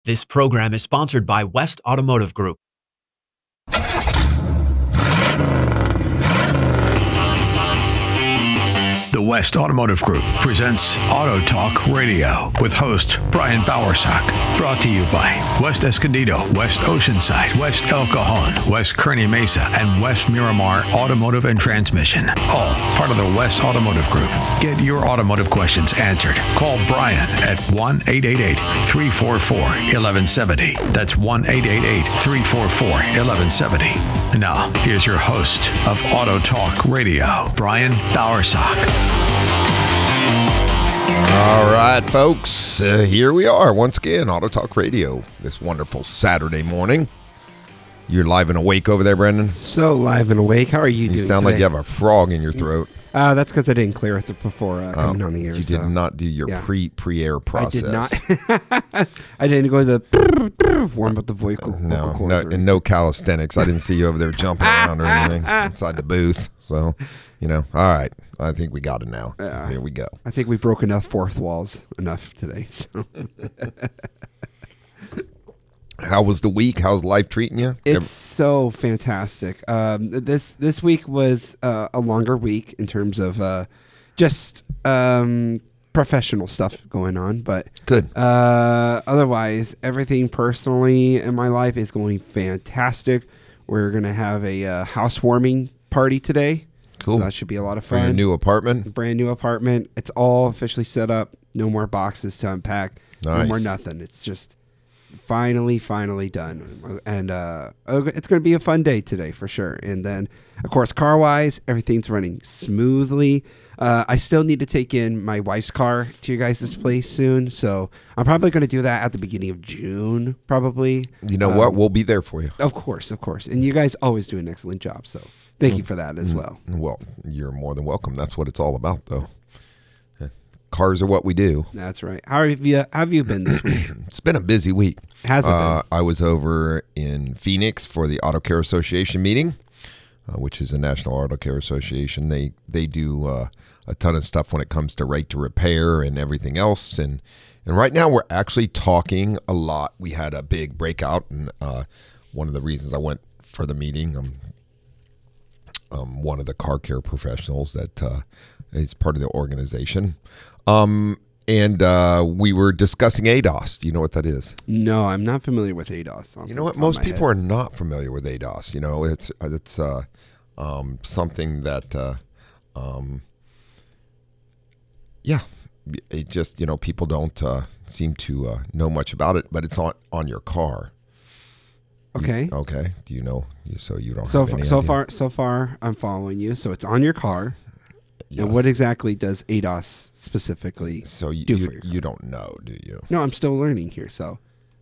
This program is sponsored by West Automotive Group. The West Automotive Group presents Auto Talk Radio with host Brian Bowersock. Brought to you by West Escondido, West Oceanside, West El Cajon, West Kearney Mesa, and West Miramar Automotive and Transmission. All part of the West Automotive Group. Get your automotive questions answered. Call Brian at 1-888-344-1170. That's 1-888-344-1170. Now, here's your host of Auto Talk Radio, Brian Bowersock. All right, folks, here we are once again, Auto Talk Radio, this wonderful Saturday morning. You're live and awake over there, Brendan? So live and awake. How are you doing? You sound today? like you have a frog in your throat. That's because I didn't clear it before coming on the air. You did not do your pre-air process. I did not. I didn't go to the warm up the vocal cords. And no calisthenics. I didn't see you over there jumping around or anything inside the booth. So, all right. I think we got it now. Here we go. I think we broke enough fourth walls today. So. How was the week? How's life treating you? It's so fantastic. This week was a longer week in terms of just professional stuff going on, but good. Otherwise, everything personally in my life is going fantastic. We're gonna have a housewarming party today. Cool. So that should be a lot of fun. For your new apartment? Brand new apartment. It's all officially set up. No more boxes to unpack. Nice. No more nothing. It's just finally done. And it's going to be a fun day today for sure. And then, of course, car-wise, everything's running smoothly. I still need to take in my wife's car to your guys' place soon. So I'm probably going to do that at the beginning of June, probably. You know what? We'll be there for you. Of course. And you guys always do an excellent job. So thank you for that as well. Well, you're more than welcome. That's what it's all about, though. Cars are what we do. That's right. How have you been this week? It's been a busy week. Has it been? I was over in Phoenix for the Auto Care Association meeting, which is a National Auto Care Association. They do a ton of stuff when it comes to right to repair and everything else. And right now we're actually talking a lot. We had a big breakout, and one of the reasons I went for the meeting, one of the car care professionals that is part of the organization. And we were discussing ADOS. Do you know what that is? No, I'm not familiar with ADOS. You know what? Most people are not familiar with ADOS. It's something that, it just, people don't seem to know much about it, but it's on your car. Okay. Okay. Do you know? So you don't have any idea? So far, I'm following you. So it's on your car. Yes. And what exactly does ADOS specifically do for your car? You don't know, do you? No, I'm still learning here. So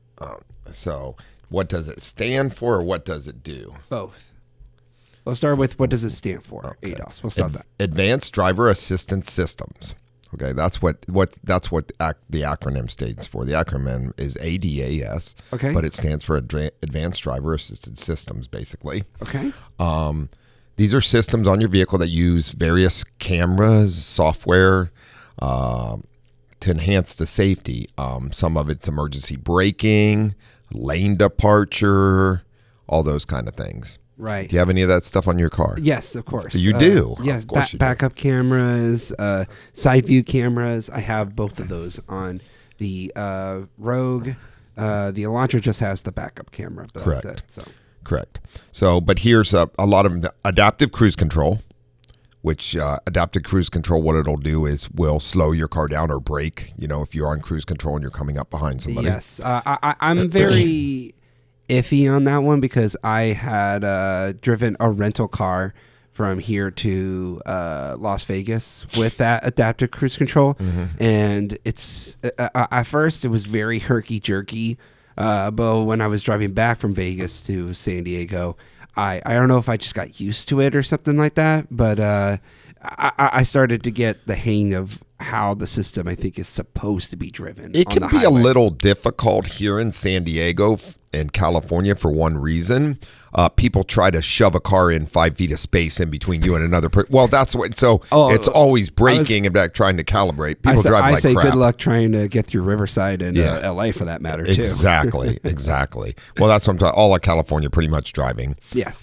what does it stand for, or what does it do? Both. We'll start with what does it stand for, okay. ADOS. We'll start that. Advanced Driver Assistance Systems. Okay, that's what the acronym stands for. The acronym is ADAS. Okay. But it stands for Advanced Driver Assistance Systems, basically. Okay. These are systems on your vehicle that use various cameras, software, to enhance the safety. Some of it's emergency braking, lane departure, all those kind of things. Right. Do you have any of that stuff on your car? Yes, of course. You do? Yes, of course you backup cameras, side view cameras. I have both of those on the Rogue. The Elantra just has the backup camera. But correct. That's it, so. Correct. So, but here's a lot of the adaptive cruise control, which adaptive cruise control, what it'll do is will slow your car down or brake, if you're on cruise control and you're coming up behind somebody. Yes. I'm very iffy on that one because I had driven a rental car from here to Las Vegas with that adaptive cruise control. Mm-hmm. And it's at first it was very herky-jerky. But when I was driving back from Vegas to San Diego, I don't know if I just got used to it or something like that, but I started to get the hang of how the system, I think, is supposed to be driven. It can be a little difficult here in San Diego in California for one reason. People try to shove a car in 5 feet of space in between you and another person. Well, that's what. So it's always braking and back trying to calibrate. People drive like crap. Good luck trying to get through Riverside and LA for that matter, too. Exactly. Well, that's what I'm talking. All of California pretty much driving. Yes.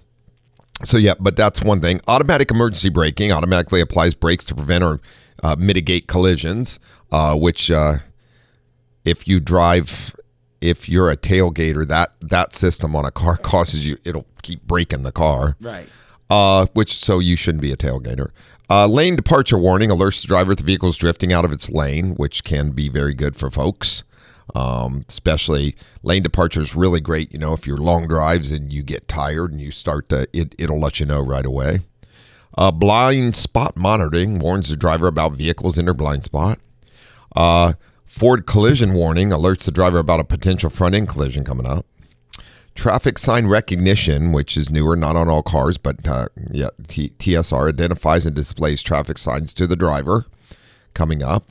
So yeah, but that's one thing. Automatic emergency braking automatically applies brakes to prevent or mitigate collisions, which if you're a tailgater, that system on a car causes you, it'll keep braking the car. Right. So you shouldn't be a tailgater. Lane departure warning alerts the driver that the vehicle is drifting out of its lane, which can be very good for folks. Especially lane departure is really great. If you're long drives and you get tired and you start to, it'll let you know right away. Blind spot monitoring warns the driver about vehicles in their blind spot. Forward collision warning alerts the driver about a potential front end collision coming up. Traffic sign recognition, which is newer, not on all cars, but TSR identifies and displays traffic signs to the driver coming up.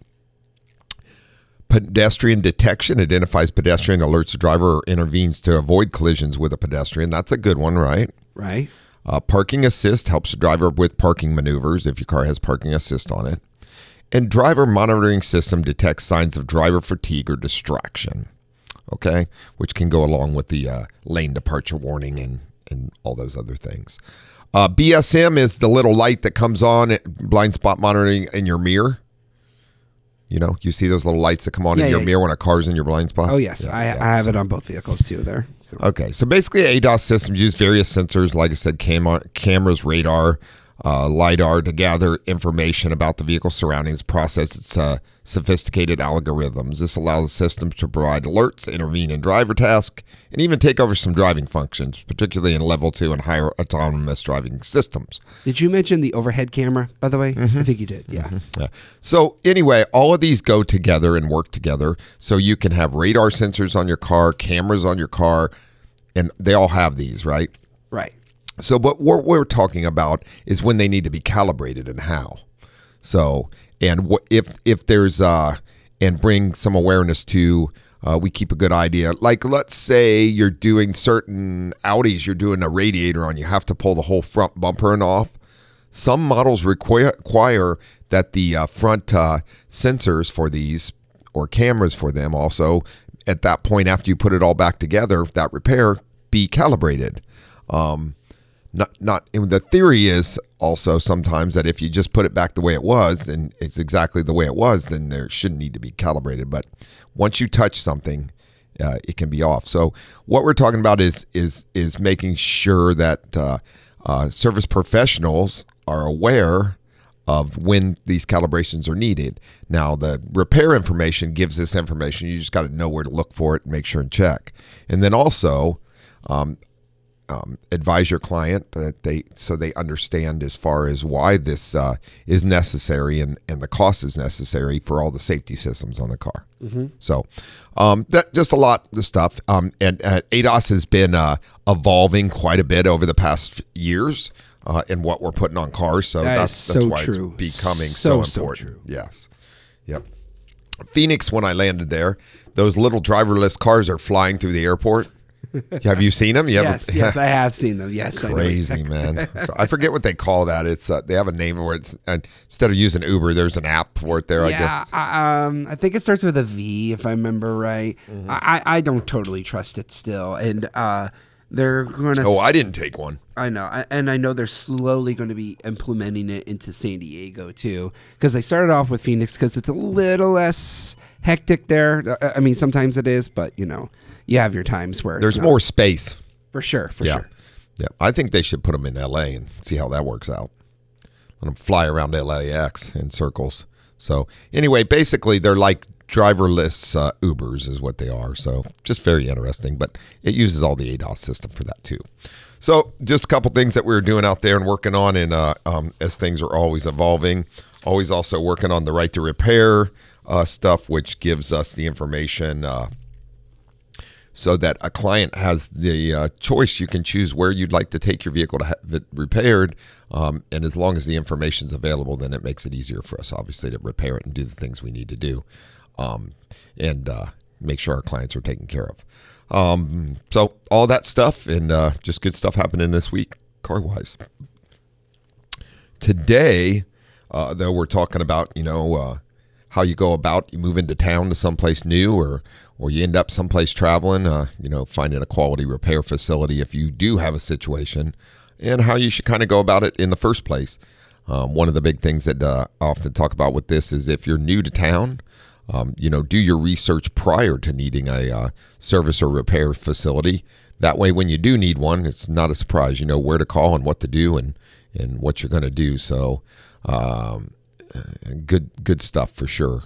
Pedestrian detection identifies pedestrian, alerts the driver, or intervenes to avoid collisions with a pedestrian. That's a good one, right? Right. Parking assist helps the driver with parking maneuvers if your car has parking assist on it. And driver monitoring system detects signs of driver fatigue or distraction, okay, which can go along with the lane departure warning and all those other things. BSM is the little light that comes on, blind spot monitoring in your mirror. You see those little lights that come on in your mirror when a car's in your blind spot? Oh, yes. I have it on both vehicles, too, there. So. Okay. So basically, ADAS systems use various sensors, like I said, cameras, radar, LiDAR to gather information about the vehicle surroundings, process its sophisticated algorithms. This allows the system to provide alerts, intervene in driver tasks, and even take over some driving functions, particularly in level 2 and higher autonomous driving systems. Did you mention the overhead camera, by the way? Mm-hmm. I think you did, yeah. Mm-hmm. Yeah. So anyway, all of these go together and work together. So you can have radar sensors on your car, cameras on your car, and they all have these, right? Right. So what we're talking about is when they need to be calibrated and how. So, and if there's, and bring some awareness to, we keep a good idea. Like, let's say you're doing certain Audis, you're doing a radiator on, you have to pull the whole front bumper off. Some models require that the front sensors for these, or cameras for them also, at that point after you put it all back together, that repair, be calibrated. Not the theory is also sometimes that if you just put it back the way it was, then it's exactly the way it was, then there shouldn't need to be calibrated. But once you touch something, it can be off. So what we're talking about is making sure that service professionals are aware of when these calibrations are needed. Now, the repair information gives this information. You just got to know where to look for it and make sure and check. And then also, advise your client that they understand as far as why this is necessary and the cost is necessary for all the safety systems on the car. Mm-hmm. So that just a lot of stuff. And ADAS has been evolving quite a bit over the past years in what we're putting on cars. So that's why true. It's becoming so important. True. Yes. Yep. Phoenix, when I landed there, those little driverless cars are flying through the airport. Have you seen them? Yes, I have seen them. Yes, crazy, man. I forget what they call that. It's they have a name where it's instead of using Uber, there's an app for it there. I guess. I think it starts with a V, if I remember right. Mm-hmm. I don't totally trust it still, and they're going to. Oh, I didn't take one. I know, and I know they're slowly going to be implementing it into San Diego too, because they started off with Phoenix because it's a little less hectic there. I mean, sometimes it is, but you have your times where there's more space. For sure. Yeah. I think they should put them in LA and see how that works out. Let them fly around LAX in circles. So anyway, basically they're like driverless Ubers is what they are. So just very interesting, but it uses all the ADAS system for that too. So just a couple things that we're doing out there and working on, and as things are always evolving, always also working on the right to repair stuff, which gives us the information so that a client has the choice. You can choose where you'd like to take your vehicle to have it repaired. And as long as the information's available, then it makes it easier for us, obviously, to repair it and do the things we need to do. And make sure our clients are taken care of. So all that stuff and just good stuff happening this week, car-wise. Today, though, we're talking about, how you go about, you move into town to someplace new or you end up someplace traveling, finding a quality repair facility if you do have a situation, and how you should kind of go about it in the first place. One of the big things that I often talk about with this is if you're new to town, do your research prior to needing a service or repair facility. That way, when you do need one, it's not a surprise. You know where to call and what to do and what you're going to do. So good stuff for sure.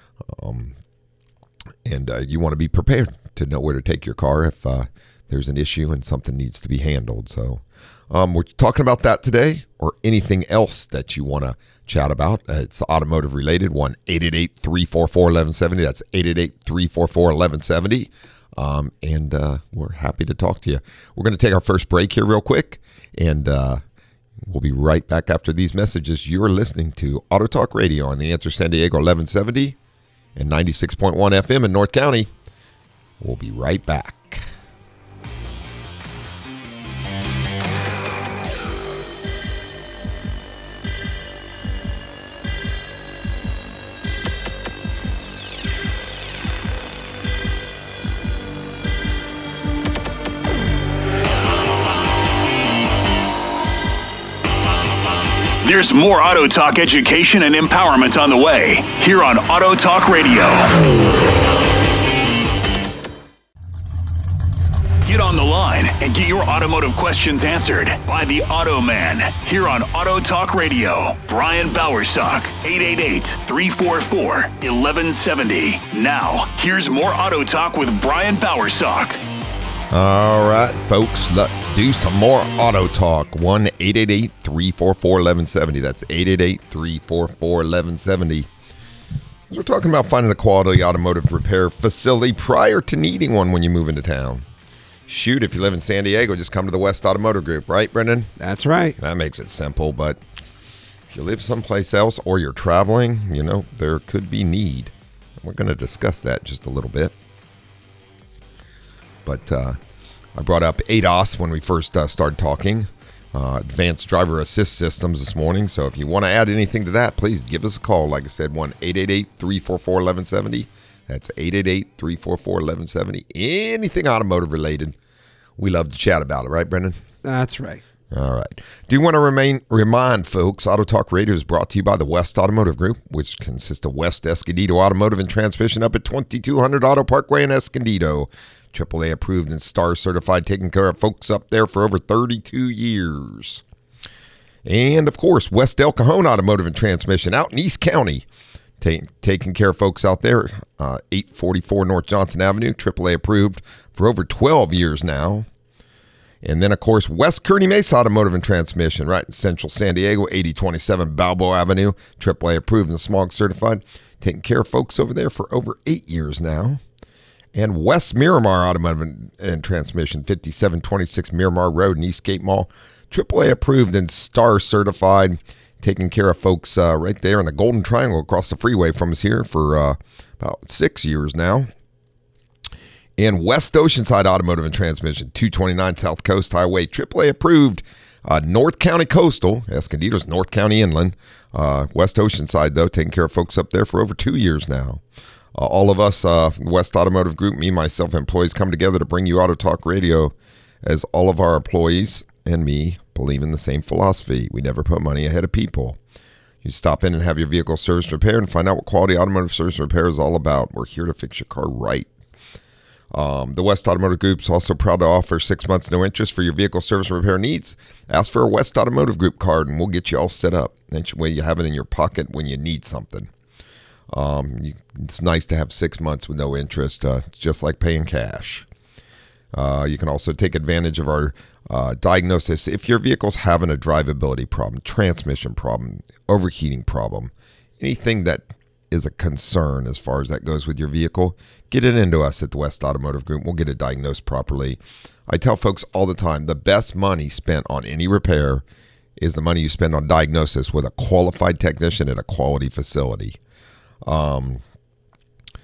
And you want to be prepared to know where to take your car if there's an issue and something needs to be handled. So we're talking about that today, or anything else that you want to chat about. It's automotive related. 1-888-344-1170. That's 888-344-1170. And we're happy to talk to you. We're going to take our first break here real quick, and we'll be right back after these messages. You're listening to Auto Talk Radio on The Answer San Diego 1170 and 96.1 FM in North County. We'll be right back. There's more Auto Talk education and empowerment on the way here on Auto Talk Radio. Get on the line and get your automotive questions answered by the Auto Man here on Auto Talk Radio. Brian Bowersock, 888-344-1170. Now, here's more Auto Talk with Brian Bowersock. All right, folks, let's do some more Auto Talk. 1-888-344-1170. That's 888-344-1170. We're talking about finding a quality automotive repair facility prior to needing one when you move into town. Shoot, if you live in San Diego, just come to the West Automotive Group, right, Brendan? That's right. That makes it simple, but if you live someplace else or you're traveling, there could be need. We're going to discuss that just a little bit. But I brought up ADAS when we first started talking, Advanced Driver Assist Systems this morning. So if you want to add anything to that, please give us a call. Like I said, 1-888-344-1170. That's 888-344-1170. Anything automotive related, we love to chat about it. Right, Brendan? That's right. All right. Do you want to remind folks, Auto Talk Radio is brought to you by the West Automotive Group, which consists of West Escondido Automotive and Transmission up at 2200 Auto Parkway in Escondido. AAA approved and STAR certified, taking care of folks up there for over 32 years. And, of course, West El Cajon Automotive and Transmission out in East County, taking care of folks out there, 844 North Johnson Avenue, AAA approved for over 12 years now. And then, of course, West Kearny Mesa Automotive and Transmission, right in Central San Diego, 8027 Balboa Avenue, AAA approved and smog certified, taking care of folks over there for over 8 years now. And West Miramar Automotive and Transmission, 5726 Miramar Road in Eastgate Mall, AAA approved and STAR certified, taking care of folks right there in the Golden Triangle across the freeway from us here for about 6 years now. And West Oceanside Automotive and Transmission, 229 South Coast Highway, AAA approved, North County Coastal, Escondido's North County Inland. West Oceanside, though, taking care of folks up there for over 2 years now. All of us, the West Automotive Group, me, myself, employees, come together to bring you Auto Talk Radio, as all of our employees and me believe in the same philosophy. We never put money ahead of people. You stop in and have your vehicle service repaired and find out what quality automotive service repair is all about. We're here to fix your car right. The West Automotive Group is also proud to offer 6 months no interest for your vehicle service repair needs. Ask for a West Automotive Group card and we'll get you all set up. That way you have it in your pocket when you need something. It's nice to have 6 months with no interest, just like paying cash. You can also take advantage of our diagnosis if your vehicle's having a drivability problem, transmission problem, overheating problem, anything that is a concern as far as that goes with your vehicle. Get it into us at the West Automotive Group. We'll get it diagnosed properly. I tell folks all the time, the best money spent on any repair is the money you spend on diagnosis with a qualified technician at a quality facility.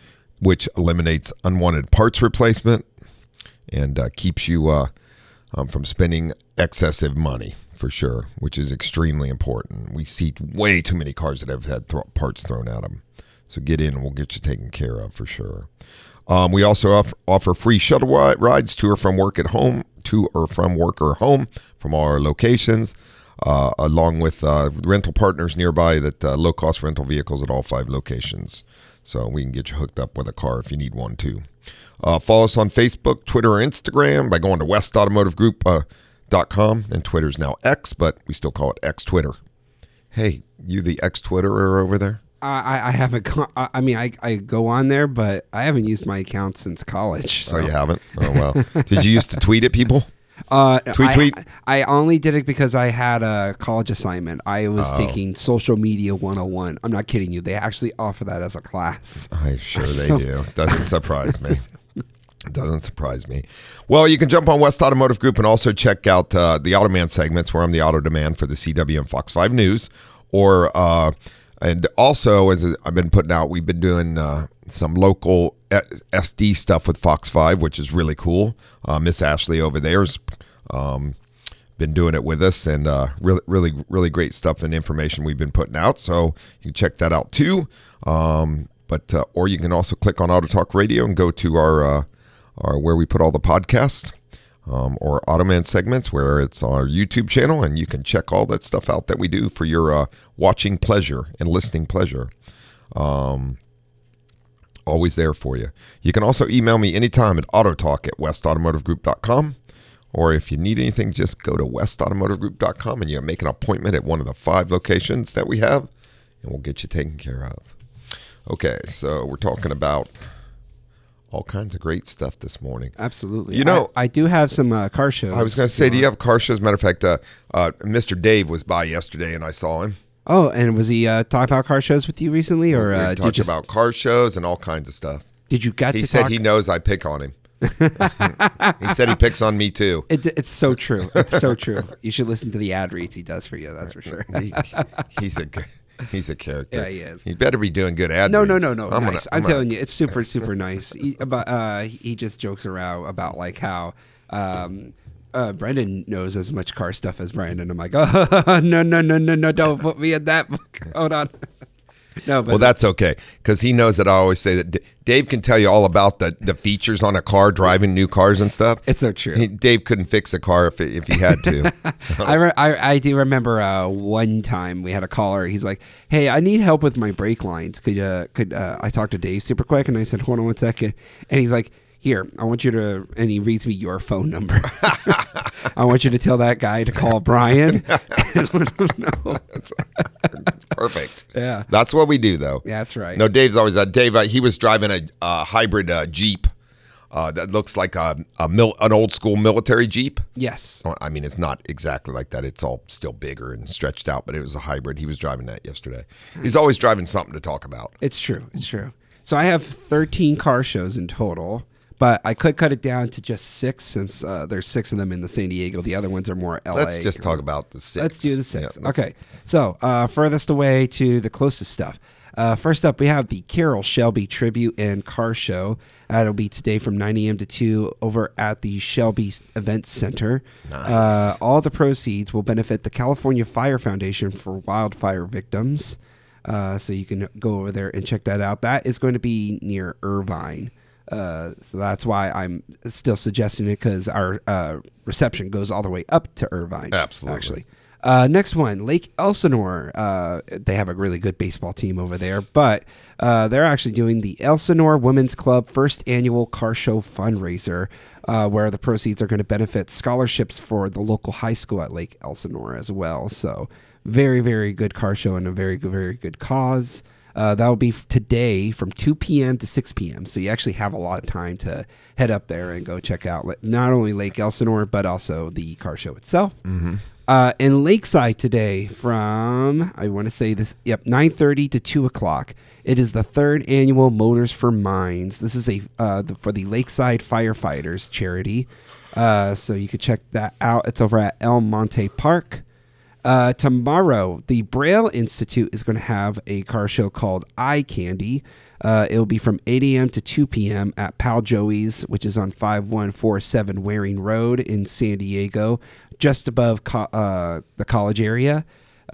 which eliminates unwanted parts replacement and keeps you from spending excessive money, for sure, which is extremely important. We see way too many cars that have had parts thrown at them. So get in and we'll get you taken care of for sure. We also offer free shuttle rides to or from work or home from all our locations, along with rental partners nearby that low-cost rental vehicles at all 5 locations. So we can get you hooked up with a car if you need one too. Follow us on Facebook, Twitter, or Instagram by going to westautomotivegroup.com. And Twitter's now X, but we still call it X Twitter. Hey, you the X Twitterer over there? I haven't. I go on there, but I haven't used my account since college. So. Oh, you haven't? Oh, well. Did you used to tweet at people? Tweet. I only did it because I had a college assignment. I was taking Social Media 101. I'm not kidding you. They actually offer that as a class. I'm sure they do. Doesn't surprise me. Doesn't surprise me. Well, you can jump on West Automotive Group and also check out the Automan segments where I'm the auto demand for the CW and Fox 5 News. And also, as I've been putting out, we've been doing some local SD stuff with Fox 5, which is really cool. Miss Ashley over there's been doing it with us, and really great stuff and information we've been putting out. So you can check that out too. Or you can also click on Auto Talk Radio and go to our where we put all the podcasts. Or Automan segments where it's our YouTube channel, and you can check all that stuff out that we do for your watching pleasure and listening pleasure. Always there for you. You can also email me anytime at autotalk@westautomotivegroup.com, or if you need anything, just go to westautomotivegroup.com and you make an appointment at one of the 5 locations that we have, and we'll get you taken care of. Okay, so we're talking about all kinds of great stuff this morning. Absolutely. You know, I do have some car shows. I was going to say, do you have car shows? Matter of fact, Mr. Dave was by yesterday, and I saw him. Oh, and was he talking about car shows with you recently, or we talked about car shows and all kinds of stuff? Did you He said he knows I pick on him. He said he picks on me too. It's so true. It's so true. You should listen to the ad reads he does for you. That's for sure. He's a character. Yeah, he is. He better be doing good ad No. reads. Nice. I'm telling you, it's super, super nice. He just jokes around about like how Brendan knows as much car stuff as Brandon. I'm like, oh, no, don't put me in that book. Hold on. No, but well, that's okay, because he knows that I always say that Dave can tell you all about the features on a car, driving new cars and stuff. It's so true. Dave couldn't fix a car if he had to. So. I do remember one time we had a caller. He's like, "Hey, I need help with my brake lines. Could I talk to Dave super quick?" And I said, "Hold on 1 second." And he's like, "Here, I want you to," and he reads me your phone number. I want you to tell that guy to call Brian and let him know. Perfect. Yeah. That's what we do, though. Yeah, that's right. No, Dave's always Dave, he was driving a hybrid Jeep that looks like an old school military Jeep. Yes. I mean, it's not exactly like that. It's all still bigger and stretched out, but it was a hybrid. He was driving that yesterday. He's always driving something to talk about. It's true. It's true. So I have 13 car shows in total. But I could cut it down to just 6 since there's 6 of them in the San Diego. The other ones are more LA. Let's just talk about the 6. Let's do the 6. Yeah, okay. So furthest away to the closest stuff. First up, we have the Carroll Shelby Tribute and Car Show. That'll be today from 9 a.m. to 2 over at the Shelby Event Center. Nice. All the proceeds will benefit the California Fire Foundation for wildfire victims. So you can go over there and check that out. That is going to be near Irvine. So that's why I'm still suggesting it, because our reception goes all the way up to Irvine. Absolutely. Actually. Next one, Lake Elsinore. They have a really good baseball team over there, but they're actually doing the Elsinore Women's Club first annual car show fundraiser, where the proceeds are going to benefit scholarships for the local high school at Lake Elsinore as well. So very, very good car show and a very, very good cause. That will be today from 2 p.m. to 6 p.m. So you actually have a lot of time to head up there and go check out not only Lake Elsinore, but also the car show itself. Mm-hmm. In Lakeside today from, I want to say this, 9:30 to 2 o'clock. It is the 3rd annual Motors for Minds. This is for the Lakeside Firefighters charity. So you can check that out. It's over at El Monte Park. Tomorrow, the Braille Institute is going to have a car show called Eye Candy. It'll be from 8 a.m. to 2 p.m. at Pal Joey's, which is on 5147 Waring Road in San Diego, just above the college area.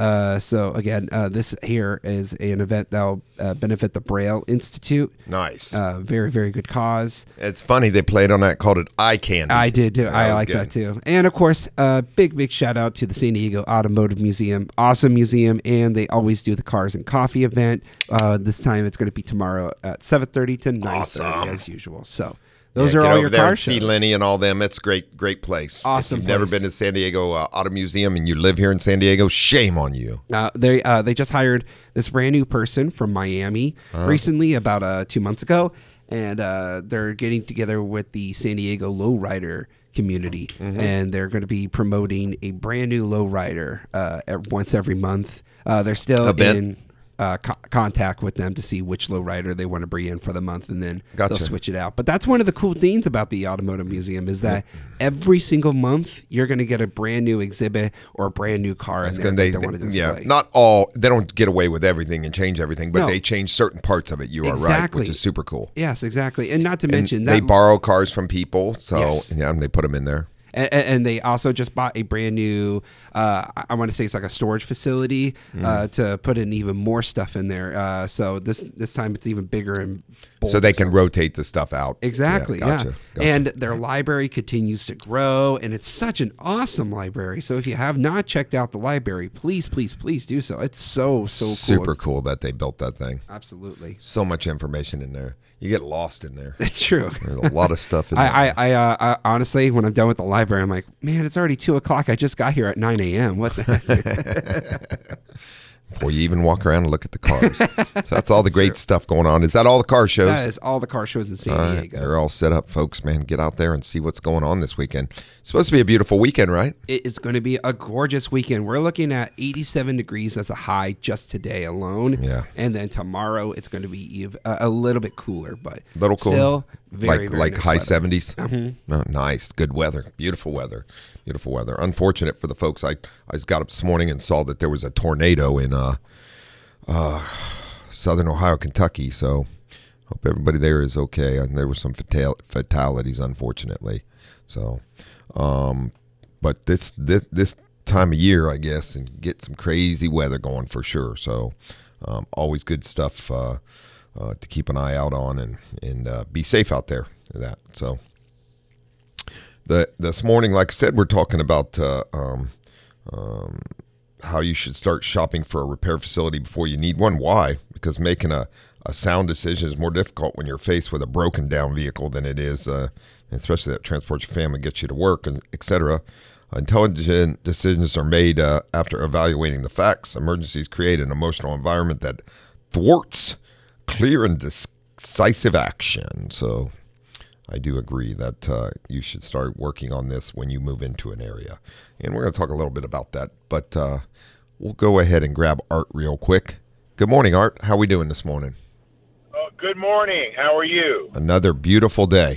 So again, this here is an event that'll benefit the Braille Institute. Nice. Very, very good cause. It's funny they played on that, called it Eye Candy. I did too. I like good. that too. And of course, big shout out to the San Diego Automotive Museum. Awesome museum, and they always do the Cars and Coffee event. This time it's going to be tomorrow at 7:30 to 9:30 Awesome. as usual. So those Yeah, are get all over your there car and see shows. Lenny and all them. It's great place. Awesome If you've never place. been to San Diego Auto Museum and you live here in San Diego, shame on you. They just hired this brand new person from Miami recently, about 2 months ago, and they're getting together with the San Diego lowrider community, and they're going to be promoting a brand new lowrider once every month. They're still Event? in contact with them to see which lowrider they want to bring in for the month, and then Gotcha. they'll switch it out. But that's one of the cool things about the Automotive Museum is that every single month you're going to get a brand new exhibit or a brand new car in there that they want to display. Not all. They don't get away with everything and change everything, but No. they change certain parts of it. You are right, Exactly. which is super cool. Yes, exactly. And not to And mention they that borrow cars from people, so Yes. yeah, and they put them in there. And they also just bought a brand new, I want to say it's like a storage facility to put in even more stuff in there. So this time it's even bigger and bolder. So they can rotate the stuff out. Exactly, yeah. Gotcha. And their library continues to grow, and it's such an awesome library. So if you have not checked out the library, please do so. It's so cool. Super cool that they built that thing. Absolutely. So much information in there. You get lost in there. It's true. There's a lot of stuff in there. I honestly, when I'm done with the library, I'm like, man, it's already 2:00. I just got here at 9 a.m. What the heck? Before you even walk around and look at the cars. So that's all the great stuff going on. Is that all the car shows? That is all the car shows in San All right, Diego. they're all set up, folks, man. Get out there and see what's going on this weekend. It's supposed to be a beautiful weekend, right? It is going to be a gorgeous weekend. We're looking at 87 degrees as a high just today alone. Yeah. And then tomorrow it's going to be a little bit cooler, but A little cool. still very, very like nice high weather. 70s. Oh, nice. Good weather. Beautiful weather. Beautiful weather. Unfortunate for the folks. I just got up this morning and saw that there was a tornado in southern Ohio, Kentucky. So hope everybody there is okay. And there were some fatalities, unfortunately. So, but this time of year, I guess, and get some crazy weather going for sure. So, always good stuff to keep an eye out on and be safe out there. That so. This morning, like I said, we're talking about how you should start shopping for a repair facility before you need one. Why? Because making a sound decision is more difficult when you're faced with a broken down vehicle than it is, especially that transports your family, gets you to work, and etc. Intelligent decisions are made after evaluating the facts. Emergencies create an emotional environment that thwarts clear and decisive action. So I do agree that you should start working on this when you move into an area. And we're going to talk a little bit about that. But we'll go ahead and grab Art real quick. Good morning, Art. How are we doing this morning? Oh, good morning. How are you? Another beautiful day.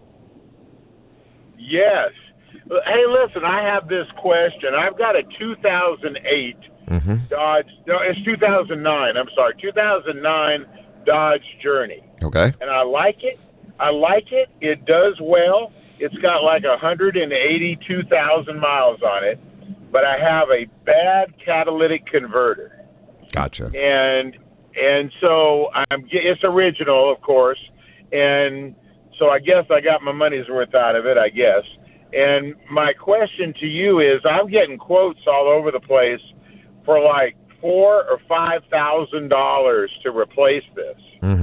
Yes. Hey, listen, I have this question. I've got a 2008 Dodge, no, it's 2009, I'm sorry, 2009 Dodge Journey. Okay. And I like it. It does well. It's got like 182,000 miles on it, but I have a bad catalytic converter. Gotcha. And so it's original, of course, and so I guess I got my money's worth out of it, I guess. And my question to you is, I'm getting quotes all over the place for like $4,000 or $5,000 to replace this.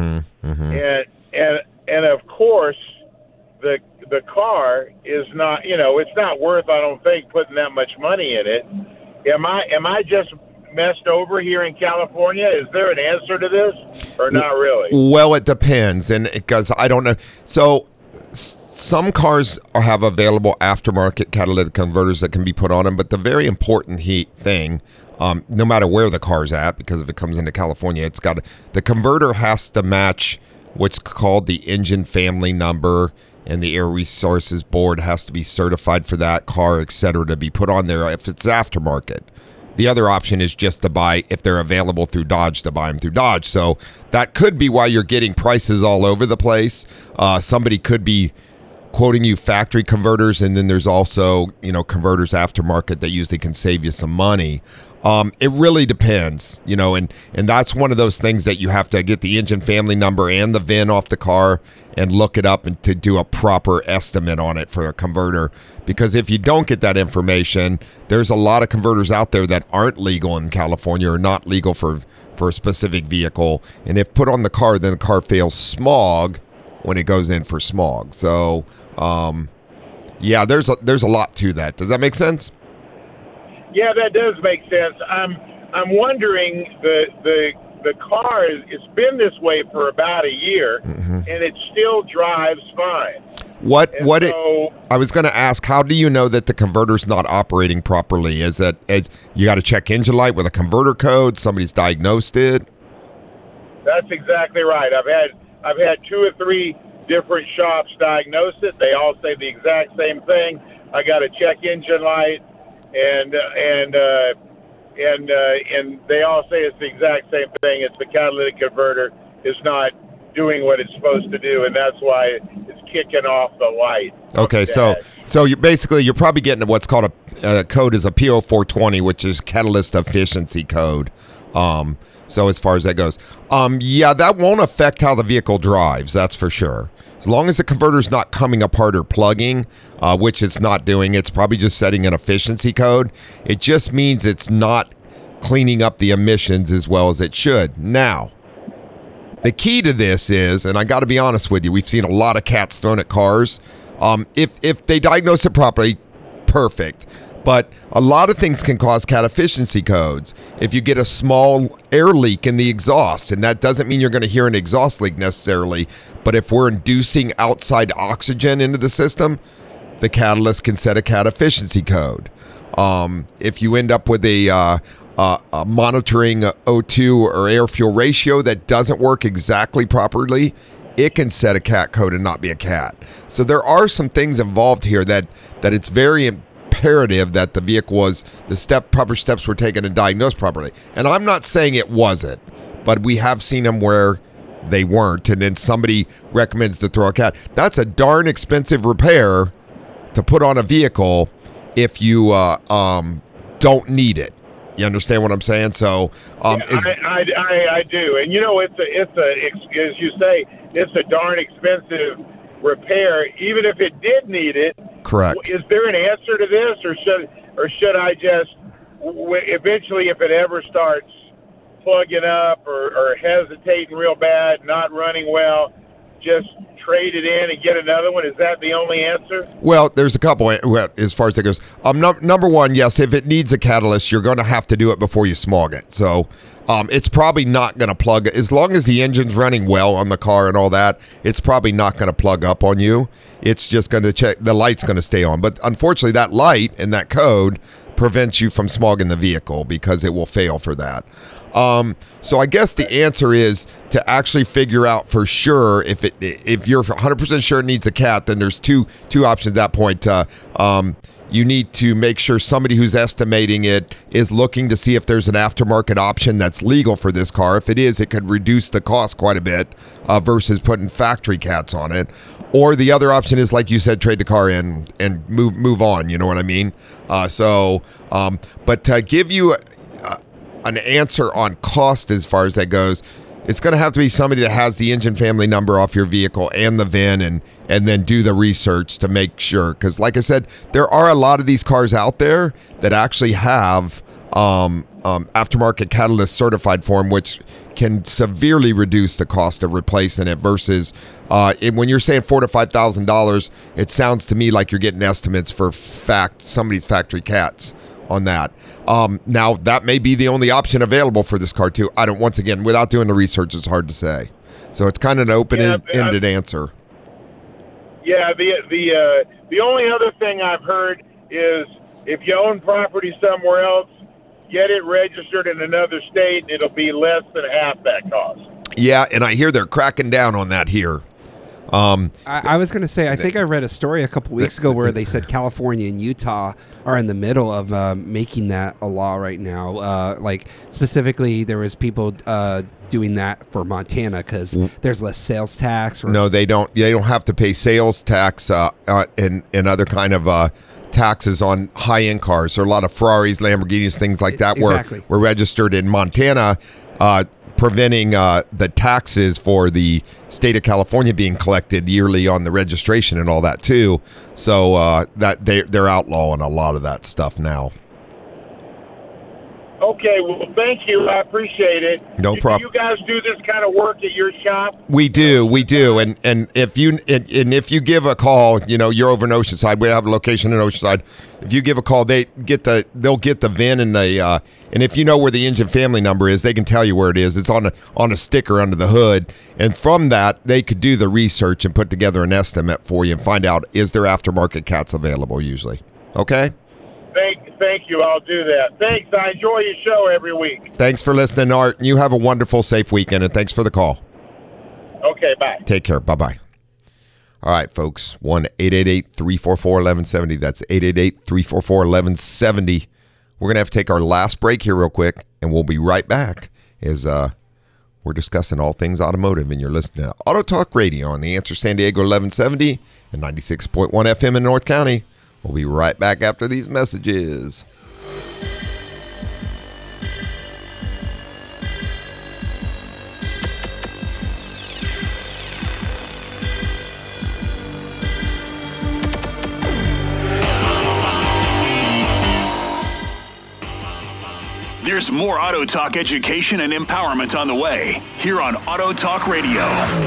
And of course, the car is not, it's not worth, I don't think, putting that much money in it. Am I just messed over here in California? Is there an answer to this or not really? Well, it depends, and because I don't know. So some cars have available aftermarket catalytic converters that can be put on them, but the very important thing, no matter where the car's at, because if it comes into California, the converter has to match what's called the engine family number, and the Air Resources Board has to be certified for that car, et cetera, to be put on there if it's aftermarket. The other option is just to buy, if they're available through Dodge, to buy them through Dodge. So that could be why you're getting prices all over the place. Somebody could be quoting you factory converters, and then there's also, converters aftermarket that usually can save you some money. It really depends, and that's one of those things that you have to get the engine family number and the VIN off the car and look it up and to do a proper estimate on it for a converter. Because if you don't get that information, there's a lot of converters out there that aren't legal in California or not legal for a specific vehicle. And if put on the car, then the car fails smog when it goes in for smog. So, yeah, there's a lot to that. Does that make sense? Yeah, that does make sense. I'm wondering, the car it's been this way for about a year, and it still drives fine. I was going to ask, how do you know that the converter's not operating properly? Is you got to check engine light with a converter code? Somebody's diagnosed it? That's exactly right. I've had 2 or 3 different shops diagnose it. They all say the exact same thing. I got to check engine light. And they all say it's the exact same thing. It's the catalytic converter is not doing what it's supposed to do, and that's why it's kicking off the light. Okay, so you're probably getting what's called a code is a P0420, which is catalyst efficiency code. So as far as that goes, yeah, that won't affect how the vehicle drives. That's for sure. As long as the converter's not coming apart or plugging, which it's not doing, it's probably just setting an efficiency code. It just means it's not cleaning up the emissions as well as it should. Now, the key to this is, and I got to be honest with you, we've seen a lot of cats thrown at cars. If they diagnose it properly, perfect. But a lot of things can cause cat efficiency codes. If you get a small air leak in the exhaust, and that doesn't mean you're going to hear an exhaust leak necessarily, but if we're inducing outside oxygen into the system, the catalyst can set a cat efficiency code. If you end up with a monitoring O2 or air fuel ratio that doesn't work exactly properly, it can set a cat code and not be a cat. So there are some things involved here that it's very imperative that the vehicle was proper steps were taken and diagnosed properly. And I'm not saying it wasn't, but we have seen them where they weren't, and then somebody recommends to throw a cat. That's a darn expensive repair to put on a vehicle if you don't need it. You understand what I'm saying? So, I do, and it's as you say, it's a darn expensive repair, even if it did need it. Correct. Is there an answer to this, or should I just eventually, if it ever starts plugging up or hesitating real bad, not running well, just trade it in and get another one? Is that the only answer? Well, there's a couple as far as that goes. Number one, yes, if it needs a catalyst, you're going to have to do it before you smog it. So it's probably not going to plug. As long as the engine's running well on the car and all that, it's probably not going to plug up on you. It's just going to check. The light's going to stay on. But unfortunately, that light and that code prevents you from smogging the vehicle because it will fail for that. So I guess the answer is to actually figure out for sure if you're 100% sure it needs a cat, then there's two options at that point. You need to make sure somebody who's estimating it is looking to see if there's an aftermarket option that's legal for this car. If it is, it could reduce the cost quite a bit versus putting factory cats on it. Or the other option is, like you said, trade the car in and move on. You know what I mean? But to give you an answer on cost as far as that goes, it's going to have to be somebody that has the engine family number off your vehicle and the VIN and then do the research to make sure. Because like I said, there are a lot of these cars out there that actually have aftermarket catalyst certified for them, which can severely reduce the cost of replacing it versus when you're saying $4,000 to $5,000, it sounds to me like you're getting estimates for somebody's factory cats on that. Now, that may be the only option available for this car, too. Once again, without doing the research, it's hard to say. So it's kind of an open-ended answer. Yeah, the only other thing I've heard is if you own property somewhere else, get it registered in another state, and it'll be less than half that cost. Yeah, and I hear they're cracking down on that here. I was going to say, I think I read a story a couple weeks ago where they said California and Utah are in the middle of making that a law right now. Like specifically, there was people doing that for Montana because there's less sales tax. No, they don't. They don't have to pay sales tax and other kind of taxes on high-end cars. There are a lot of Ferraris, Lamborghinis, things like that Exactly. were registered in Montana, preventing the taxes for the state of California being collected yearly on the registration and all that too. So that they're outlawing a lot of that stuff now. Okay, well, thank you. I appreciate it. No Do problem. you guys do this kind of work at your shop? We do, and if you give a call, you're over in Oceanside. We have a location in Oceanside. If you give a call, they'll get the VIN and and if you know where the engine family number is, they can tell you where it is. It's on a sticker under the hood, and from that they could do the research and put together an estimate for you and find out is there aftermarket cats available usually. Okay. Thank you. I'll do that. Thanks. I enjoy your show every week. Thanks for listening, Art. You have a wonderful, safe weekend, and thanks for the call. Okay, bye. Take care. Bye-bye. All right, folks. 1-888-344-1170. That's 888-344-1170. We're going to have to take our last break here real quick, and we'll be right back as we're discussing all things automotive, and you're listening to Auto Talk Radio on The Answer San Diego 1170 and 96.1 FM in North County. We'll be right back after these messages. There's more Auto Talk education and empowerment on the way here on Auto Talk Radio.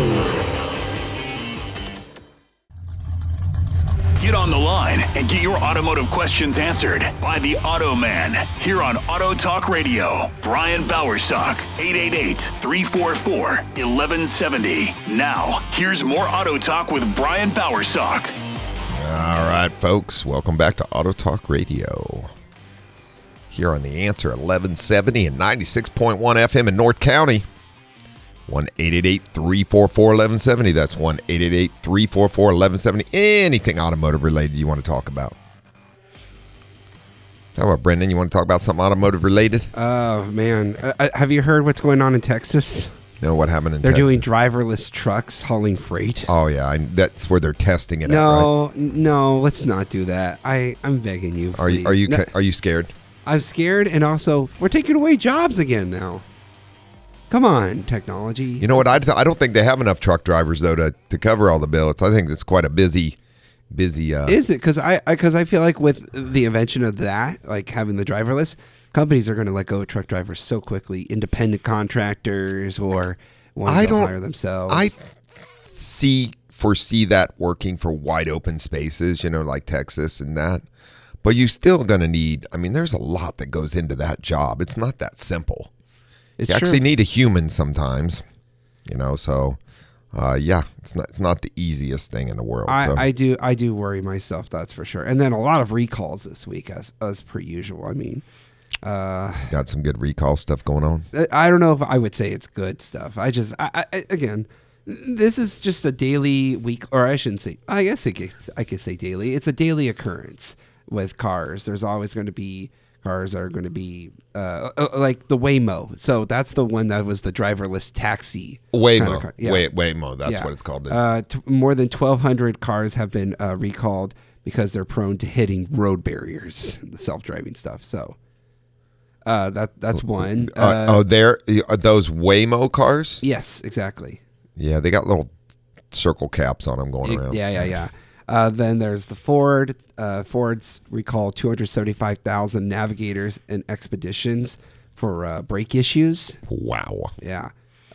Get on the line and get your automotive questions answered by the Auto Man here on Auto Talk Radio. Brian Bowersock, 888-344-1170. Now, here's more Auto Talk with Brian Bowersock. All right, folks. Welcome back to Auto Talk Radio. Here on The Answer 1170 and 96.1 FM in North County. 1-888-344-1170. That's 1-888-344-1170. Anything automotive related you want to talk about. How about, Brendan? You want to talk about something automotive related? Oh, man. Have you heard what's going on in Texas? No, what happened in They're Texas? doing driverless trucks hauling freight. Oh, yeah. That's where they're testing it at, right? No, let's not do that. I'm begging you, please. Are you scared? I'm scared, and also, we're taking away jobs again now. Come on, technology. You know what? I don't think they have enough truck drivers, though, to cover all the billets. I think it's quite a busy. Is it? Because I feel like with the invention of that, like having the driverless, companies are going to let go of truck drivers so quickly. Independent contractors or ones that hire themselves. I foresee that working for wide open spaces, like Texas and that. But you're still going to need, there's a lot that goes into that job. It's not that simple. You actually need a human sometimes, so it's not the easiest thing in the world. I do worry myself, that's for sure. And then a lot of recalls this week as per usual. Got some good recall stuff going on. I don't know if I would say it's good stuff. Again, this is just a daily week, or I shouldn't say, I guess I could say daily. It's a daily occurrence with cars. There's always going to be cars that are going to be like the Waymo. So that's the one that was the driverless taxi. Waymo. Kind of yeah. Waymo. That's what it's called. More than 1,200 cars have been recalled because they're prone to hitting road barriers, the self-driving stuff. So that's one. Are those Waymo cars? Yes, exactly. Yeah, they got little circle caps on them going around. Yeah. Then there's the Ford. Ford's recalled 275,000 navigators and expeditions for brake issues. Wow. Yeah.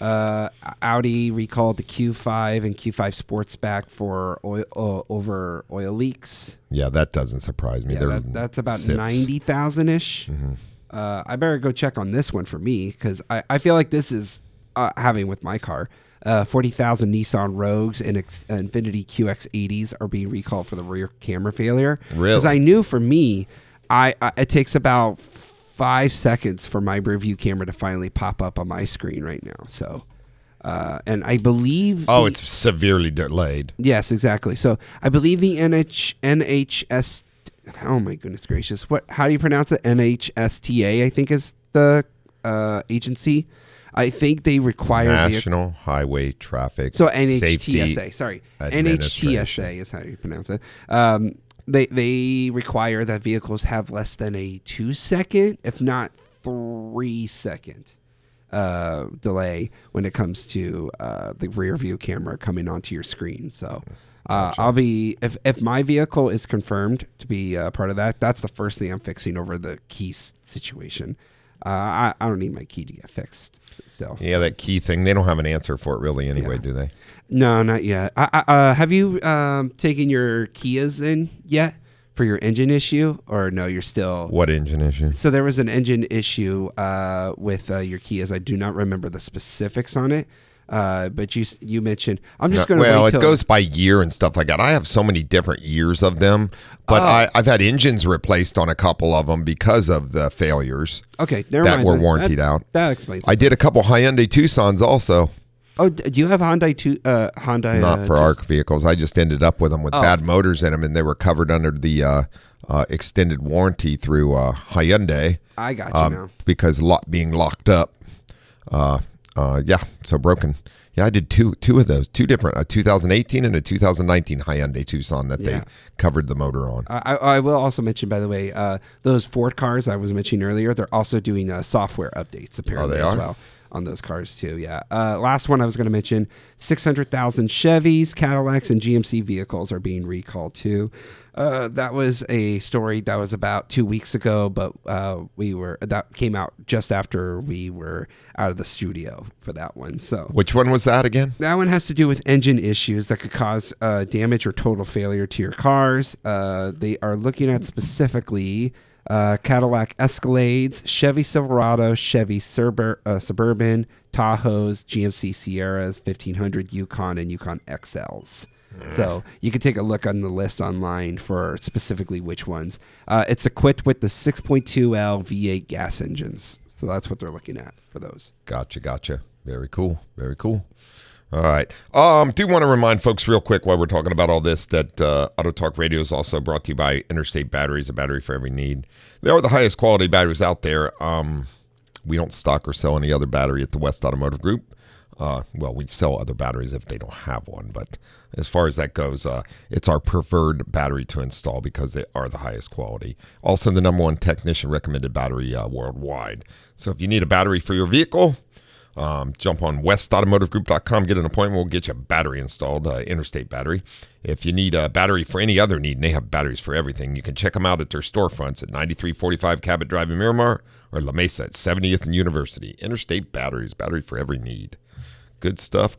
Audi recalled the Q5 and Q5 Sportsback for over oil leaks. Yeah, that doesn't surprise me. Yeah, that's about 90,000-ish. Mm-hmm. I better go check on this one for me because I feel like this is having with my car. 40,000 Nissan Rogues and Infiniti QX80s are being recalled for the rear camera failure. Really? Because I knew for me, it takes about 5 seconds for my rear view camera to finally pop up on my screen right now. So And I believe... it's severely delayed. Yes, exactly. So I believe the NHS... Oh, my goodness gracious. How do you pronounce it? NHSTA, I think, is the agency. I think they require... National Highway Traffic So NHTSA, Safety sorry. Administration. NHTSA is how you pronounce it. They require that vehicles have less than a 2-second, if not 3-second delay when it comes to the rear view camera coming onto your screen. So I'll be if my vehicle is confirmed to be part of that, that's the first thing I'm fixing over the key situation. I don't need my key to get fixed still. Yeah, so. that key thing, they don't have an answer for it really anyway, do they? No, not yet. Have you taken your Kias in yet for your engine issue, or no, you're still... What engine issue? So there was an engine issue with your Kias. I do not remember the specifics on it, but you mentioned... I'm just going to Well, wait till... it goes by year and stuff like that. I have so many different years of them, but I've had engines replaced on a couple of them because of the failures. Okay, never that mind. were warrantied out. That explains it. I did a couple Hyundai Tucsons also. Oh, do you have Hyundai? Not for ARC vehicles. I just ended up with them with bad motors in them, and they were covered under the extended warranty through Hyundai. I got you now. Because being locked up. So broken. Yeah, I did two of those, two different, a 2018 and a 2019 Hyundai Tucson that they covered the motor on. I will also mention, by the way, those Ford cars I was mentioning earlier, they're also doing software updates apparently as well on those cars too. Yeah. Last one I was going to mention, 600,000 Chevys, Cadillacs, and GMC vehicles are being recalled too. That was a story that was about 2 weeks ago, but that came out just after we were out of the studio for that one. So which one was that again? That one has to do with engine issues that could cause damage or total failure to your cars. They are looking at specifically Cadillac Escalades, Chevy Silverado, Chevy Suburban, Tahoes, GMC Sierras, 1500 Yukon, and Yukon XLs. So you can take a look on the list online for specifically which ones. It's equipped with the 6.2L V8 gas engines. So that's what they're looking at for those. Gotcha. Very cool. All right. Do want to remind folks real quick while we're talking about all this that Auto Talk Radio is also brought to you by Interstate Batteries, a battery for every need. They are the highest quality batteries out there. We don't stock or sell any other battery at the West Automotive Group. Well, we sell other batteries if they don't have one, but as far as that goes, it's our preferred battery to install because they are the highest quality. Also, the number one technician recommended battery worldwide. So if you need a battery for your vehicle, jump on westautomotivegroup.com, get an appointment. We'll get you a battery installed, Interstate Battery. If you need a battery for any other need, and they have batteries for everything, you can check them out at their storefronts at 9345 Cabot Drive in Miramar or La Mesa at 70th and University. Interstate Batteries, battery for every need. Good stuff.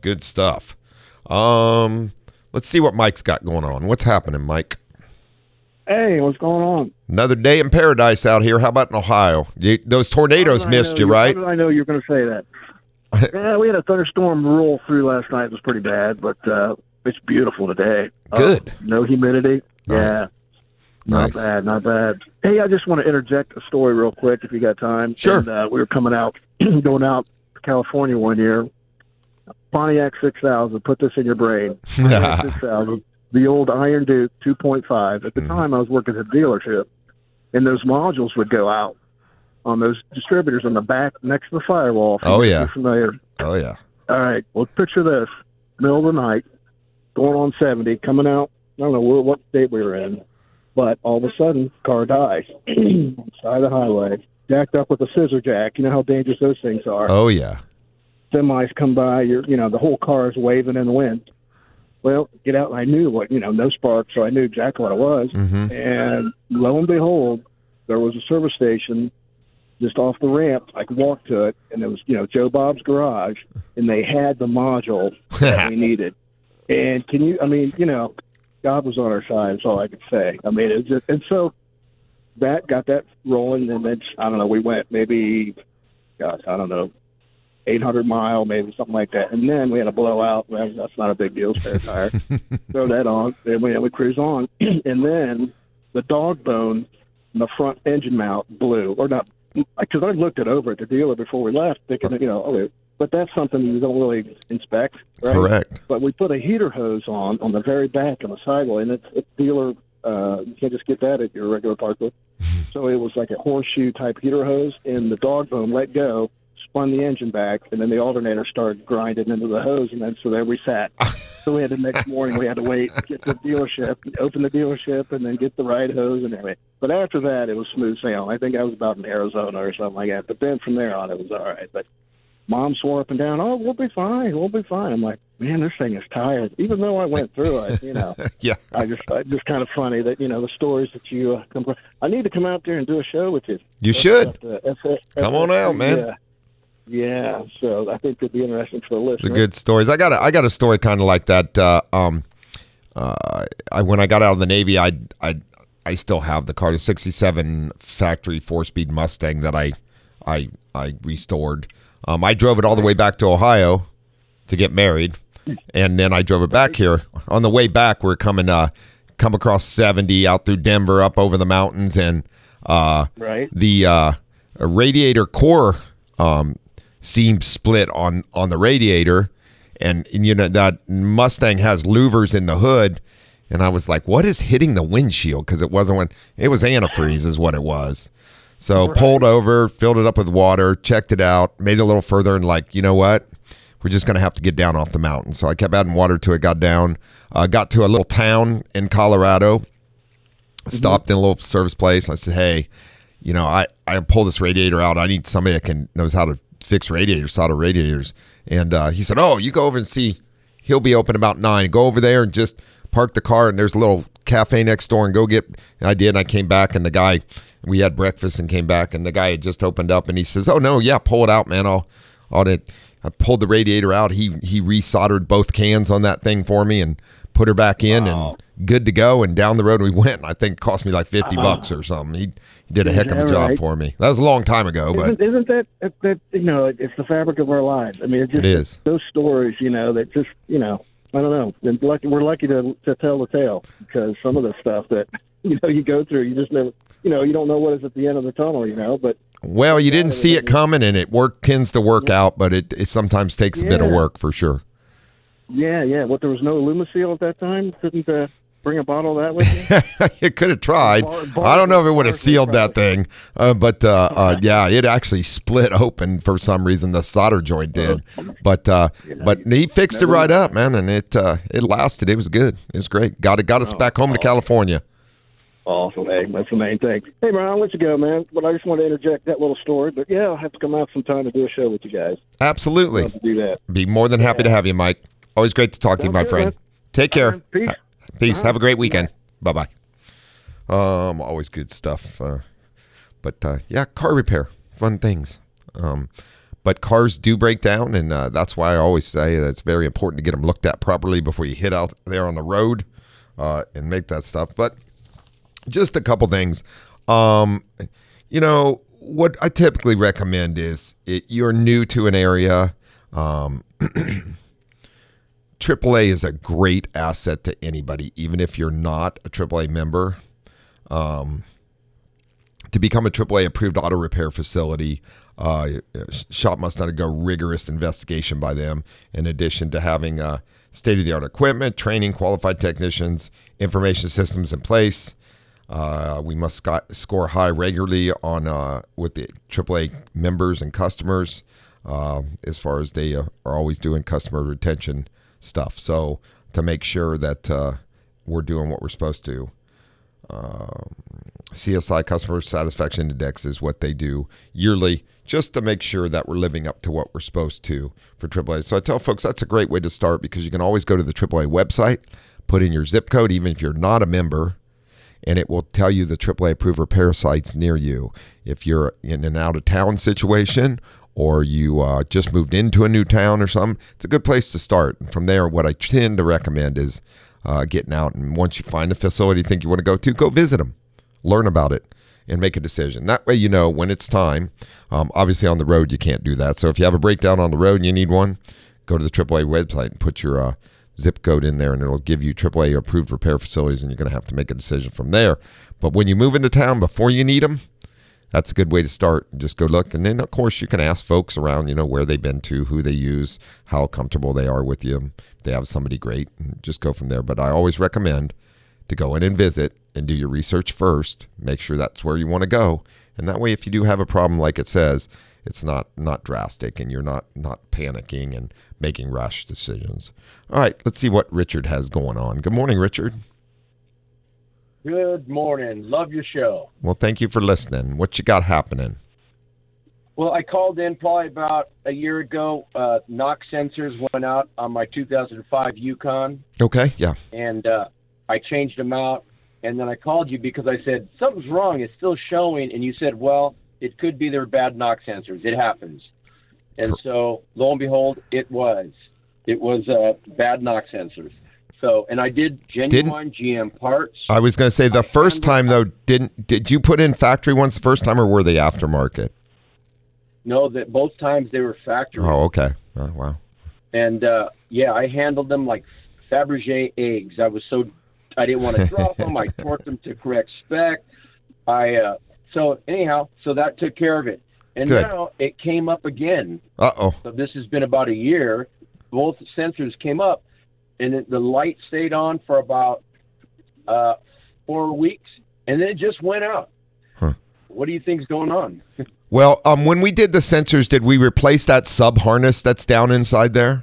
Let's see what Mike's got going on. What's happening, Mike? Hey, what's going on? Another day in paradise out here. How about in Ohio? Those tornadoes missed you, right? I know you're going to say that. Yeah, we had a thunderstorm roll through last night. It was pretty bad, but it's beautiful today. Good. No humidity. Nice. Yeah. Not bad. Hey, I just want to interject a story real quick if you got time. Sure. And, we were going out to California one year. Pontiac 6000, put this in your brain. Pontiac 6000, the old Iron Duke 2.5. At the time, I was working at a dealership, and those modules would go out on those distributors on the back next to the firewall. Oh, yeah. You're familiar. Oh, yeah. All right. Well, picture this. Middle of the night, going on 70, coming out. I don't know what state we were in, but all of a sudden, car dies on the side of the highway, jacked up with a scissor jack. You know how dangerous those things are. Oh, yeah. Semis come by, the whole car is waving in the wind. Well, get out, and I knew no sparks, so I knew exactly what it was. Mm-hmm. And lo and behold, there was a service station just off the ramp. I could walk to it, and it was, Joe Bob's Garage, and they had the module that we needed. And God was on our side, that's all I could say. I mean, it just, and so that got that rolling, and then, we went maybe, 800 mile, maybe something like that. And then we had a blowout. Well, that's not a big deal, spare tire. Throw that on. Then we cruise on. And then the dog bone in the front engine mount blew. Or not, because I looked it over at the dealer before we left, thinking, but that's something you don't really inspect, right? Correct. But we put a heater hose on the very back on the sidewall, and it's dealer. You can't just get that at your regular park. So it was like a horseshoe type heater hose, and the dog bone let go, spun the engine back, and then the alternator started grinding into the hose, and then so there we sat. So we had the next morning we had to wait, get to the dealership, open the dealership, and then get the right hose and everything. But after that, it was smooth sailing. I think I was about in Arizona or something like that. But then from there on, it was all right. But Mom swore up and down, "Oh, we'll be fine. We'll be fine." I'm like, man, this thing is tired. Even though I went through it, Yeah. I just kind of funny that the stories that you come from. I need to come out there and do a show with you. You should. Come on out, man. Yeah. So I think it'd be interesting for the listeners. The good stories. I got a story kind of like that. When I got out of the Navy, I still have the car, the '67 factory 4-speed Mustang that I restored. I drove it all the way back to Ohio to get married, and then I drove it back here. On the way back, we're come across 70 out through Denver, up over the mountains, and the radiator core seam split on the radiator, and that Mustang has louvers in the hood, and I was like, what is hitting the windshield? Because it was antifreeze is what it was. So pulled over, filled it up with water, checked it out, made it a little further, and like, you know what? We're just going to have to get down off the mountain. So I kept adding water till it got down. Got to a little town in Colorado, stopped in a little service place. I said, hey, I pull this radiator out. I need somebody that knows how to fix radiators, solder radiators. And he said, oh, you go over and see. He'll be open about 9. Go over there and just park the car, and there's a little cafe next door, and go get. And I did, and I came back, and the guy, we had breakfast and came back, and the guy had just opened up, and he says, oh, no, yeah, pull it out, man. I pulled the radiator out. He resoldered both cans on that thing for me and put her back in, and good to go. And down the road we went. And I think it cost me like $50 or something. He did a heck of a job for me. That was a long time ago, but isn't that it's the fabric of our lives. I mean, it is those stories, that just I don't know. And we're lucky to tell the tale, because some of the stuff that you go through, you just never, you don't know what is at the end of the tunnel, but. Well, you didn't see it coming, and it tends to work out, but it sometimes takes a bit of work for sure. Yeah. What, there was no Lumaseal at that time? Couldn't bring a bottle of that with you? You could have tried. I don't know if it would have sealed that thing, but it actually split open for some reason. The solder joint did, but he fixed it right up, man, and it lasted. It was good. It was great. Got us back home to California. Awesome. Hey, that's the main thing. Hey, Brian, I'll let you go, man. But I just want to interject that little story. But, yeah, I'll have to come out sometime to do a show with you guys. Absolutely. I'd love to do that. Be more than happy to have you, Mike. Always great to talk to you, my friend. Man. Take care. Peace. Peace. Have a great weekend. Bye-bye. Always good stuff. But car repair. Fun things. But cars do break down, and that's why I always say that it's very important to get them looked at properly before you hit out there on the road and make that stuff. But just a couple things. What I typically recommend is you're new to an area. AAA is a great asset to anybody, even if you're not a AAA member. To become a AAA approved auto repair facility, shop must undergo rigorous investigation by them, in addition to having state-of-the-art equipment, training, qualified technicians, information systems in place. We must score high regularly on with the AAA members and customers, as far as they are always doing customer retention stuff. So to make sure that we're doing what we're supposed to. CSI, Customer Satisfaction Index, is what they do yearly, just to make sure that we're living up to what we're supposed to for AAA. So I tell folks that's a great way to start, because you can always go to the AAA website, put in your zip code, even if you're not a member, and it will tell you the AAA approved repair sites near you. If you're in an out-of-town situation, or you just moved into a new town or something, it's a good place to start. And from there, what I tend to recommend is getting out. And once you find a facility you think you want to go visit them, learn about it, and make a decision. That way you know when it's time. Obviously, on the road, you can't do that. So if you have a breakdown on the road and you need one, go to the AAA website and put your zip code in there, and it'll give you AAA approved repair facilities, and you're going to have to make a decision from there. But when you move into town before you need them, that's a good way to start. Just go look. And then, of course, you can ask folks around, where they've been to, who they use, how comfortable they are with you. If they have somebody great, and just go from there. But I always recommend to go in and visit and do your research first. Make sure that's where you want to go. And that way, if you do have a problem, like it says, it's not drastic and you're not panicking and making rash decisions. All right, let's see what Richard has going on. Good morning, Richard. Good morning. Love your show. Well, thank you for listening. What you got happening? Well, I called in probably about a year ago. Knock sensors went out on my 2005 Yukon. Okay, yeah. And I changed them out. And then I called you because I said, something's wrong. It's still showing. And you said, well, it could be their bad knock sensors. It happens. And so, lo and behold, it was. It was bad knock sensors. So, and I did genuine GM parts. I was going to say the first time, though, did you put in factory ones the first time, or were they aftermarket? No, that both times they were factory. Oh, okay. Oh, wow. And, I handled them like Fabergé eggs. I didn't want to drop them. I torqued them to correct spec. So that took care of it. And Good. Now it came up again. Uh-oh. So this has been about a year. Both sensors came up, and the light stayed on for about 4 weeks, and then it just went out. Huh. What do you think's going on? Well, when we did the sensors, did we replace that sub harness that's down inside there?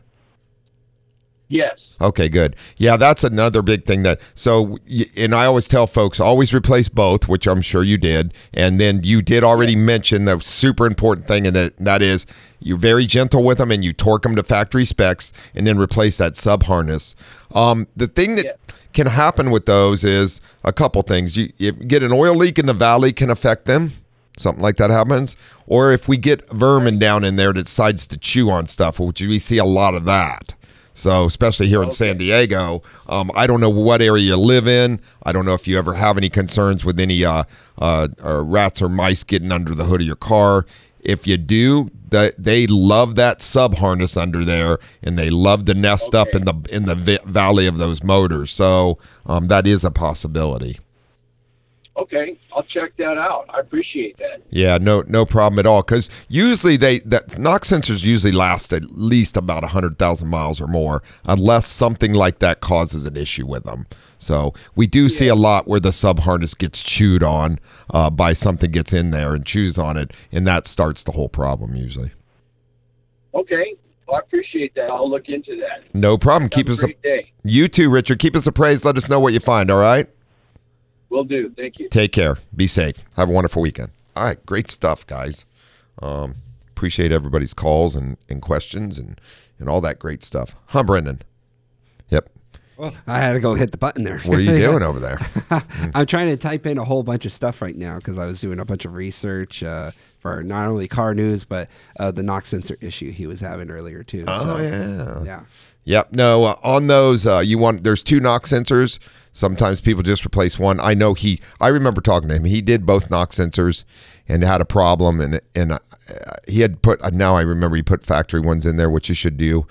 Yes. Okay, good. Yeah, that's another big thing and I always tell folks, always replace both, which I'm sure you did. And then you did already mention the super important thing, and that is you're very gentle with them and you torque them to factory specs and then replace that sub harness. The thing that can happen with those is a couple things. You get an oil leak in the valley can affect them. Something like that happens. Or if we get vermin down in there that decides to chew on stuff, which we see a lot of that. So especially here in San Diego, I don't know what area you live in. I don't know if you ever have any concerns with any rats or mice getting under the hood of your car. If you do, they love that sub harness under there, and they love to nest up in the valley of those motors. So that is a possibility. Okay, I'll check that out. I appreciate that. Yeah, no problem at all. Because usually knock sensors usually last at least about 100,000 miles or more, unless something like that causes an issue with them. So we do see a lot where the sub harness gets chewed on by something gets in there and chews on it, and that starts the whole problem usually. Okay, well, I appreciate that. I'll look into that. No problem. Have a great day. You too, Richard. Keep us appraised. Let us know what you find. All right. Will do. Thank you. Take care. Be safe. Have a wonderful weekend. All right. Great stuff, guys. Appreciate everybody's calls and questions and all that great stuff. Huh, Brendan? Yep. Well, I had to go hit the button there. What are you doing over there? I'm trying to type in a whole bunch of stuff right now because I was doing a bunch of research for not only car news, but the knock sensor issue he was having earlier, too. Oh, yeah. Yeah. Yep. No, on those, there's two knock sensors. Sometimes people just replace one. I remember talking to him. He did both knock sensors and had a problem, and he had now I remember he put factory ones in there, which you should do.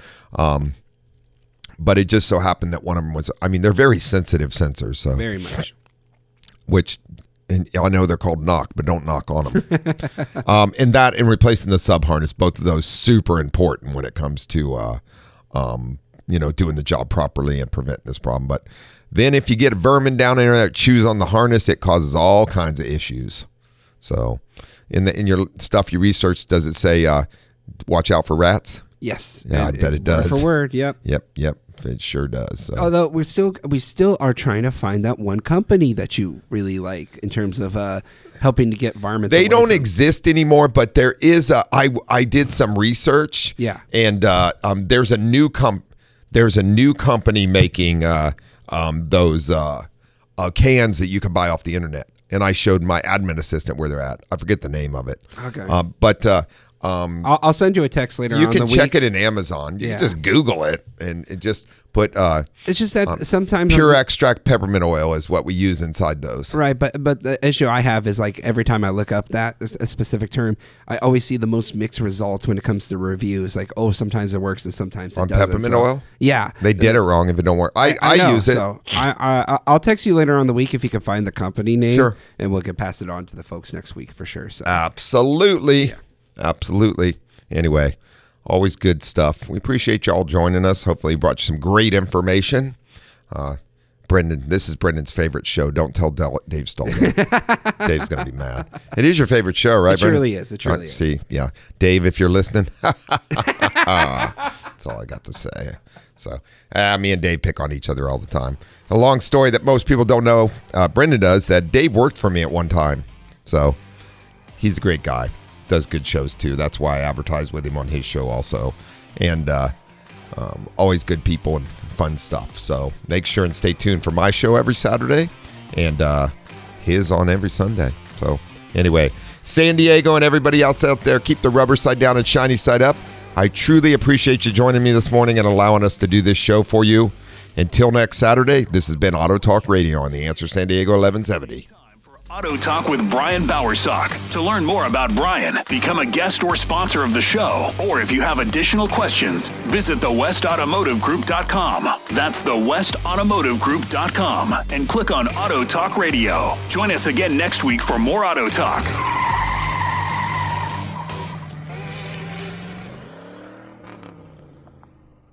But it just so happened that one of them was, they're very sensitive sensors. So very much. And I know they're called knock, but don't knock on them. And replacing the sub harness, both of those super important when it comes to doing the job properly and preventing this problem. But then if you get vermin down in there that chews on the harness, it causes all kinds of issues. So in your stuff you researched, does it say watch out for rats? Yes. Yeah, I bet it does. Word for word, yep. Yep. It sure does. So. Although we still are trying to find that one company that you really like in terms of helping to get varmints. They don't exist anymore, but there is I did some research. Yeah. And there's a new company making those cans that you can buy off the internet. And I showed my admin assistant where they're at. I forget the name of it. Okay. But I'll send you a text later. You on can the check week. it in Amazon. You Yeah. can just Google it and just put It's just that sometimes pure extract peppermint oil is what we use inside those. Right, but the issue I have is like every time I look up that a specific term, I always see the most mixed results when it comes to reviews. Like, oh, sometimes it works and sometimes it On doesn't. peppermint So, oil? Yeah, They did it wrong if it don't work. I know, use it. So I'll text you later on the week if you can find the company name. Sure. And we'll get pass it on to the folks next week for sure. So Absolutely. Absolutely. Anyway, always good stuff. We appreciate y'all joining us. Hopefully brought you some great information. Brendan, this is Brendan's favorite show. Don't tell Dave stole it. Dave's going to be mad. It is your favorite show, right, It Brendan? truly is. It truly is. See, yeah. Dave, if you're listening, that's all I got to say. So, me and Dave pick on each other all the time. A long story that most people don't know, Brendan does, that Dave worked for me at one time. So, he's a great guy. Does good shows too. That's why I advertise with him on his show also. And always good people and fun stuff. So make sure and stay tuned for my show every Saturday and his on every Sunday. So anyway, San Diego and everybody else out there, keep the rubber side down and shiny side up. I truly appreciate you joining me this morning and allowing us to do this show for you. Until next Saturday, this has been Auto Talk Radio on The Answer San Diego 1170. Auto Talk with Brian Bowersock. To learn more about Brian, become a guest or sponsor of the show, or if you have additional questions, visit thewestautomotivegroup.com. That's thewestautomotivegroup.com and click on Auto Talk Radio. Join us again next week for more Auto Talk.